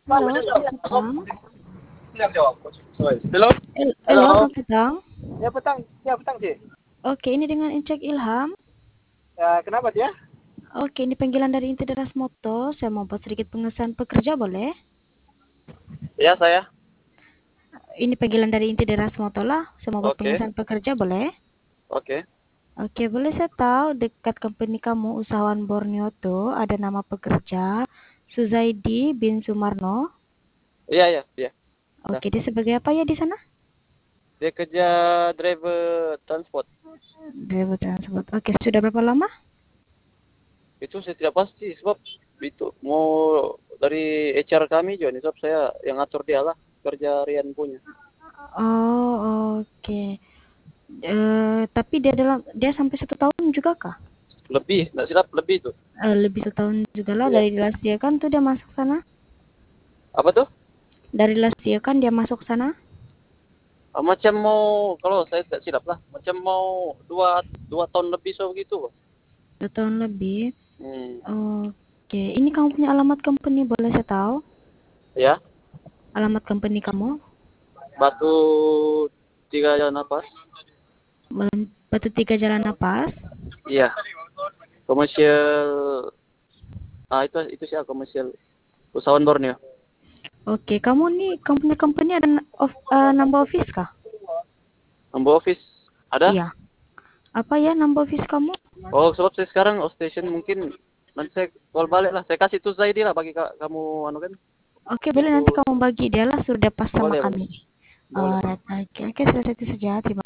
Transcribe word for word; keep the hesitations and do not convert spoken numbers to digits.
Halo, selamat petang. Halo? El Halo? Elo, selamat petang. Ya petang, ya petang sih. Oke, ini dengan Incek Ilham. Ya, kenapa dia? Oke, ini panggilan dari Inti Deras Moto. Saya mau buat sedikit pengesahan pekerja, boleh? Ya, saya. Ini panggilan dari Inti Deras Moto lah. Saya mau buat Oke, pengesahan pekerja, boleh? oke. Oke, boleh saya tahu dekat company kamu, usahawan Borneo tuh, ada nama pekerja Suzaidi bin Sumarno. Iya, iya, iya. Nah, Oke, dia sebagai apa ya di sana? dia kerja driver transport. Driver transport. Oke, sudah berapa lama? Itu saya tidak pasti sebab itu mau dari H R kami juga nih, sebab saya yang ngatur dia lah kerja Rian punya. Oh, oke. Eh, tapi dia dalam dia sampai satu tahun juga kah? Lebih, nggak silap lebih itu. Eh, lebih setahun juga lah Iya. dari last year kan tuh dia masuk sana. Apa tuh? Dari last year kan dia masuk sana Ah, macam mau kalau saya tidak silap lah, macam mau dua dua tahun lebih so begitu. dua tahun lebih. Hmm. Oke, ini kamu punya alamat company boleh saya tahu? Ya, Alamat company kamu? Batu Tiga Jalan Napas. Malam- Batu Tiga Jalan Napas. Iya, komersial. Ah, itu itu sih komersial usahawan Borneo. Oke, kamu nih kamu punya company ada n- of, eh, number office kah? Ambo office ada? Iya. Apa ya number office kamu? Oh, sebab saya sekarang outstation mungkin nanti saya call balik lah. Saya kasih tuh Zaidi lah bagi ka- kamu anu kan. Oke, boleh nanti Itu kamu bagi dia lah sudah pas sama boleh boleh kami. boleh. Alright, oke, oke, sudah itu saja. Terima